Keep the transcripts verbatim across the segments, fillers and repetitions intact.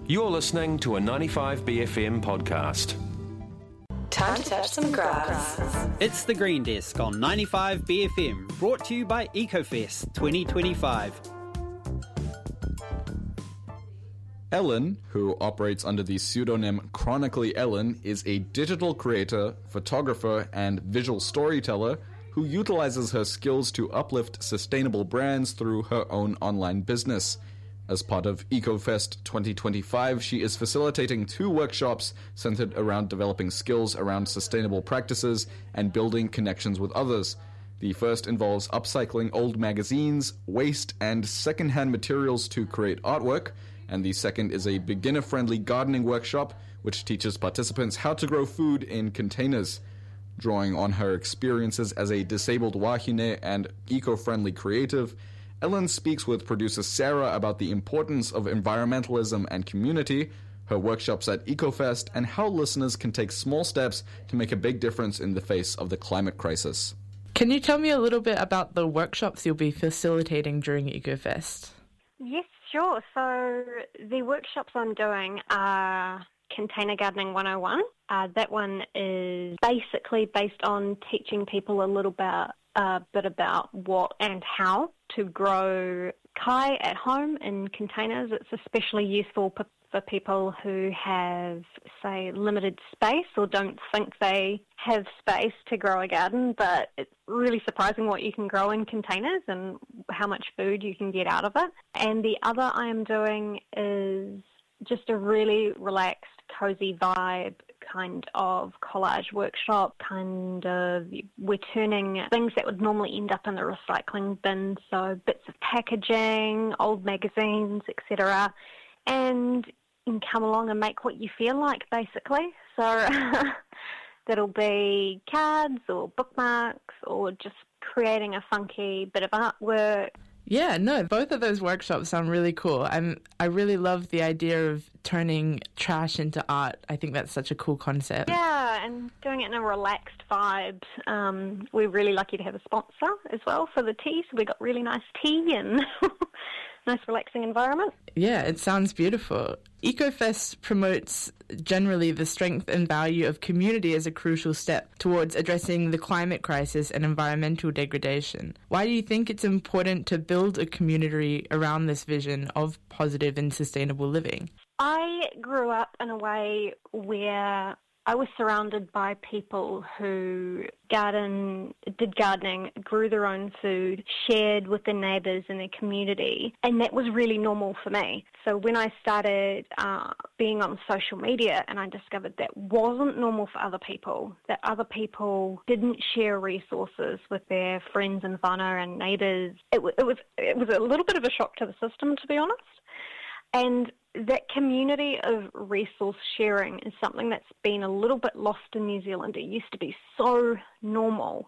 You're listening to a ninety-five B F M podcast. Time to touch some grass. It's the Green Desk on ninety-five B F M, brought to you by EcoFest twenty twenty-five. Ellen, who operates under the pseudonym Chronically Ellen, is a digital creator, photographer, and visual storyteller who utilizes her skills to uplift sustainable brands through her own online business. As part of EcoFest twenty twenty-five, she is facilitating two workshops centered around developing skills around sustainable practices and building connections with others. The first involves upcycling old magazines, waste, and secondhand materials to create artwork, and the second is a beginner-friendly gardening workshop which teaches participants how to grow food in containers. Drawing on her experiences as a disabled wahine and eco-friendly creative, Ellen speaks with producer Sarah about the importance of environmentalism and community, her workshops at EcoFest, and how listeners can take small steps to make a big difference in the face of the climate crisis. Can you tell me a little bit about the workshops you'll be facilitating during EcoFest? Yes, sure. So the workshops I'm doing are Container Gardening one oh one. Uh, that one is basically based on teaching people a little bit, a bit about what and how to grow kai at home in containers. It's especially useful p- for people who have, say, limited space or don't think they have space to grow a garden, but it's really surprising what you can grow in containers and how much food you can get out of it. And the other I am doing is just a really relaxed, cozy vibe kind of collage workshop, kind of, we're turning things that would normally end up in the recycling bin, so bits of packaging, old magazines, et cetera, and you can come along and make what you feel like, basically. So that'll be cards or bookmarks or just creating a funky bit of artwork. Yeah, no, both of those workshops sound really cool. I'm, I really love the idea of turning trash into art. I think that's such a cool concept. Yeah, and doing it in a relaxed vibe. Um, we're really lucky to have a sponsor as well for the tea, so we got really nice tea and nice relaxing environment. Yeah, it sounds beautiful. EcoFest promotes generally the strength and value of community as a crucial step towards addressing the climate crisis and environmental degradation. Why do you think it's important to build a community around this vision of positive and sustainable living? I grew up in a way where I was surrounded by people who garden, did gardening, grew their own food, shared with their neighbours in their community, and that was really normal for me. So when I started uh, being on social media and I discovered that wasn't normal for other people, that other people didn't share resources with their friends and whānau and neighbours, it, w- it was it was a little bit of a shock to the system, to be honest. And that community of resource sharing is something that's been a little bit lost in New Zealand. It used to be so normal.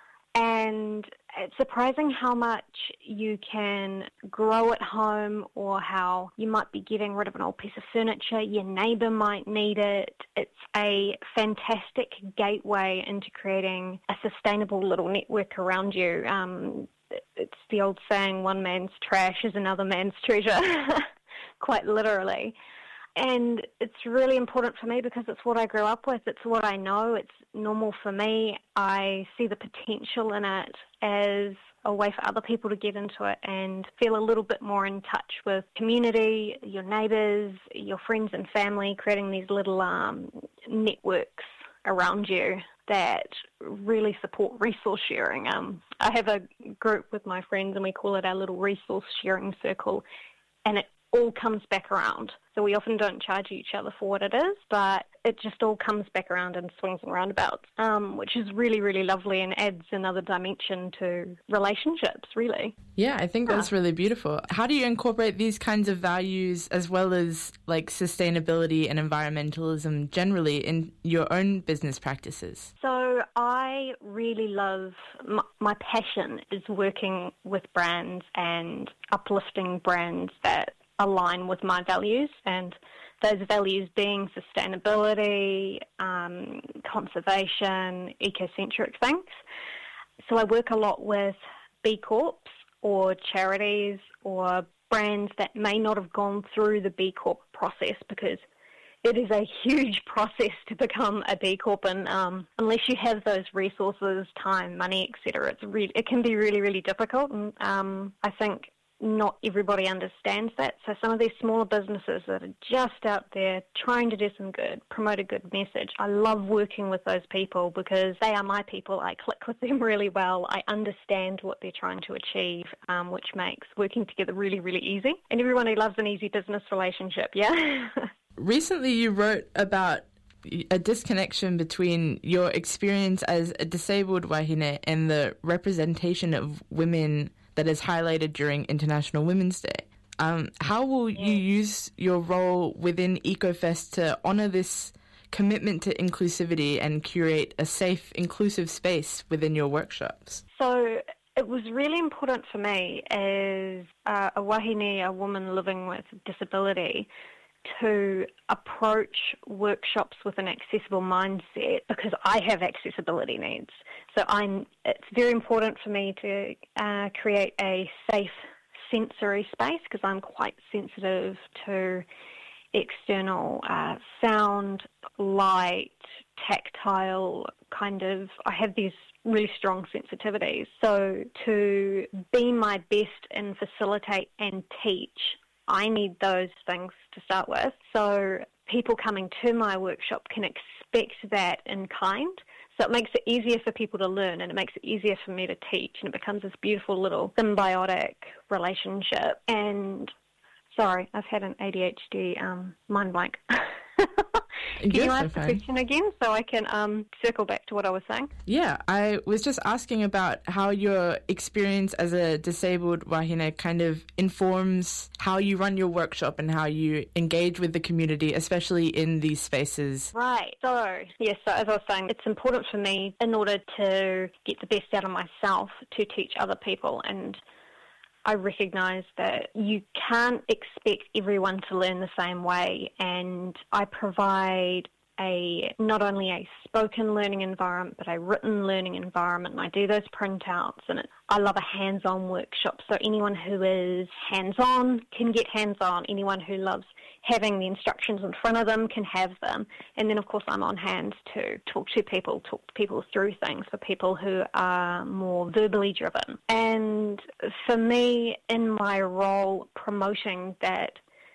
And it's surprising how much you can grow at home or how you might be getting rid of an old piece of furniture. Your neighbour might need it. It's a fantastic gateway into creating a sustainable little network around you. Um, it's the old saying, one man's trash is another man's treasure. Quite literally. And it's really important for me because it's what I grew up with. It's what I know. It's normal for me. I see the potential in it as a way for other people to get into it and feel a little bit more in touch with community, your neighbours, your friends and family, creating these little um, networks around you that really support resource sharing. Um, I have a group with my friends and we call it our little resource sharing circle, and it all comes back around. So we often don't charge each other for what it is, but it just all comes back around in swings and roundabouts, um, which is really, really lovely and adds another dimension to relationships, really. Yeah, I think that's really beautiful. How do you incorporate these kinds of values as well as like sustainability and environmentalism generally in your own business practices? So I really love, my, my passion is working with brands and uplifting brands that align with my values, and those values being sustainability, um, conservation, eco-centric things. So I work a lot with B Corps or charities or brands that may not have gone through the B Corp process, because it is a huge process to become a B Corp, and um, unless you have those resources, time, money, et cetera, it's re- it can be really, really difficult. And um, I think not everybody understands that. So some of these smaller businesses that are just out there trying to do some good, promote a good message, I love working with those people because they are my people. I click with them really well. I understand what they're trying to achieve, um, which makes working together really, really easy. And everyone who loves an easy business relationship, yeah? Recently you wrote about a disconnection between your experience as a disabled wahine and the representation of women that is highlighted during International Women's Day. Um, how will you use your role within EcoFest to honour this commitment to inclusivity and curate a safe, inclusive space within your workshops? So it was really important for me as uh, a wahine, a woman living with disability, to approach workshops with an accessible mindset because I have accessibility needs. So I'm, it's very important for me to uh, create a safe sensory space because I'm quite sensitive to external uh, sound, light, tactile kind of, I have these really strong sensitivities. So to be my best and facilitate and teach, I need those things to start with. So people coming to my workshop can expect that in kind. So it makes it easier for people to learn and it makes it easier for me to teach, and it becomes this beautiful little symbiotic relationship. And sorry, I've had an A D H D um, mind blank. Can you ask the question again so I can um, circle back to what I was saying? Yeah, I was just asking about how your experience as a disabled wahine kind of informs how you run your workshop and how you engage with the community, especially in these spaces. Right. So, yes, so as I was saying, it's important for me in order to get the best out of myself to teach other people, and I recognise that you can't expect everyone to learn the same way, and I provide a not only a spoken learning environment but a written learning environment, and I do those printouts, and it, I love a hands-on workshop, so anyone who is hands-on can get hands-on, anyone who loves having the instructions in front of them can have them, and then of course I'm on hand to talk to people, talk to people through things for people who are more verbally driven. And for me, in my role promoting that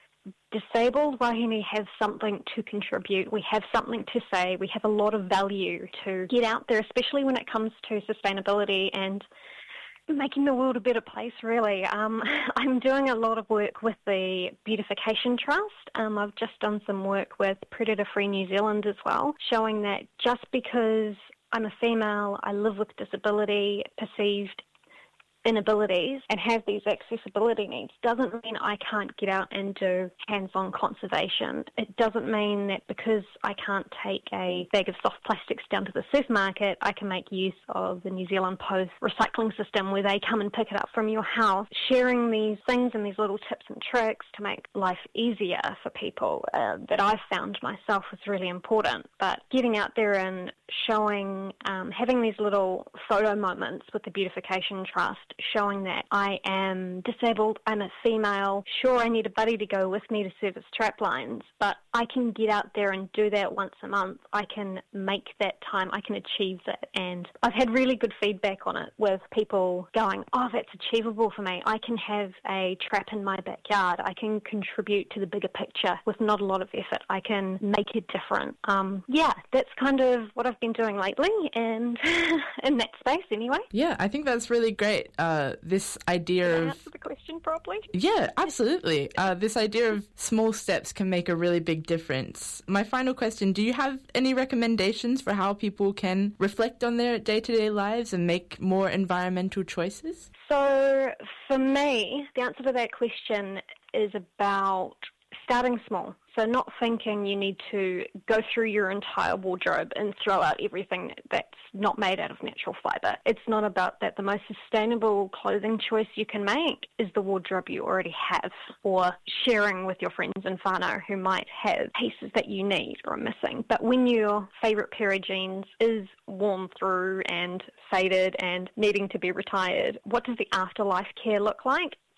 disabled wahine have something to contribute, we have something to say, we have a lot of value to get out there, especially when it comes to sustainability and making the world a better place, really. Um, I'm doing a lot of work with the Beautification Trust. Um, I've just done some work with Predator Free New Zealand as well, showing that just because I'm a female, I live with disability, perceived inabilities, and have these accessibility needs doesn't mean I can't get out and do hands-on conservation. It doesn't mean that because I can't take a bag of soft plastics down to the supermarket, I can make use of the New Zealand Post recycling system where they come and pick it up from your house. Sharing these things and these little tips and tricks to make life easier for people uh, that I've found myself is really important. But getting out there and showing, um, having these little photo moments with the Beautification Trust, showing that I am disabled, I'm a female, sure I need a buddy to go with me to service trap lines, but I can get out there and do that once a month. I can make that time, I can achieve that, and I've had really good feedback on it with people going, oh, that's achievable for me. I can have a trap in my backyard. I can contribute to the bigger picture with not a lot of effort. I can make a difference. Um, yeah, that's kind of what I've been doing lately, and in that space anyway. Yeah, I think that's really great. Uh, this idea Did I of... answer the question properly? Yeah, absolutely. Uh, this idea of small steps can make a really big difference. My final question, do you have any recommendations for how people can reflect on their day-to-day lives and make more environmental choices? So for me, the answer to that question is about starting small. So not thinking you need to go through your entire wardrobe and throw out everything that's not made out of natural fibre. It's not about that. The most sustainable clothing choice you can make is the wardrobe you already have, or sharing with your friends and whānau who might have pieces that you need or are missing. But when your favourite pair of jeans is worn through and faded and needing to be retired, what does the afterlife care look like?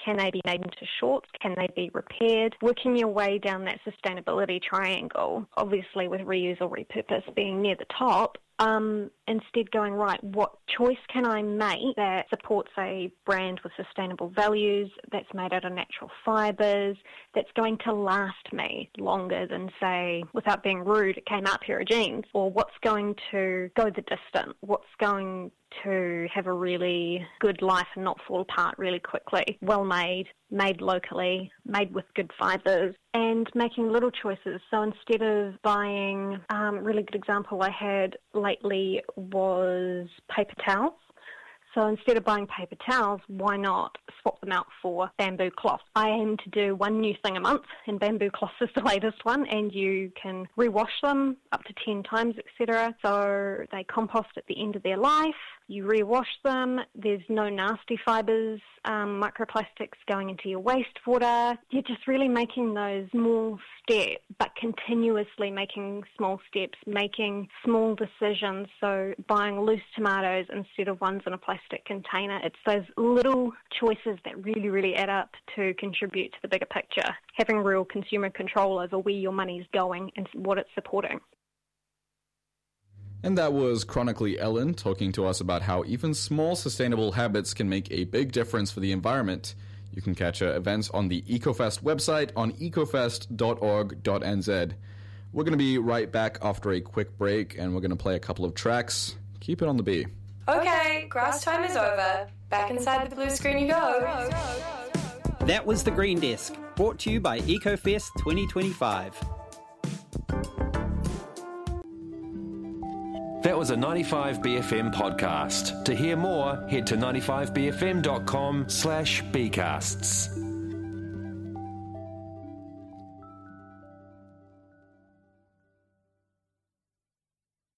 Can they be made into shorts? Can they be repaired? Working your way down that sustainability triangle, obviously with reuse or repurpose being near the top, Um, instead going, right, what choice can I make that supports a brand with sustainable values, that's made out of natural fibres, that's going to last me longer than, say, without being rude, it came out a pair of jeans, or what's going to go the distance, what's going to have a really good life and not fall apart really quickly, well made, made locally, made with good fibres, and making little choices. So instead of buying, um, a really good example I had lately was paper towels. So instead of buying paper towels, why not swap them out for bamboo cloth? I aim to do one new thing a month, and bamboo cloth is the latest one, and you can rewash them up to ten times, et cetera. So they compost at the end of their life. You rewash them. There's no nasty fibres, um, microplastics going into your wastewater. You're just really making those small steps, but continuously making small steps, making small decisions. So buying loose tomatoes instead of ones in a plastic container. It's those little choices that really, really add up to contribute to the bigger picture. Having real consumer control over where your money's going and what it's supporting. And that was Chronically Ellen talking to us about how even small sustainable habits can make a big difference for the environment. You can catch her events on the EcoFest website on ecofest dot org dot n z. We're going to be right back after a quick break, and we're going to play a couple of tracks. Keep it on the B. Okay, grass time is over. Back inside the blue screen you go. That was The Green Desk, brought to you by EcoFest twenty twenty-five. That was a ninety-five B F M podcast. To hear more, head to ninety-five b f m dot com slash bcasts.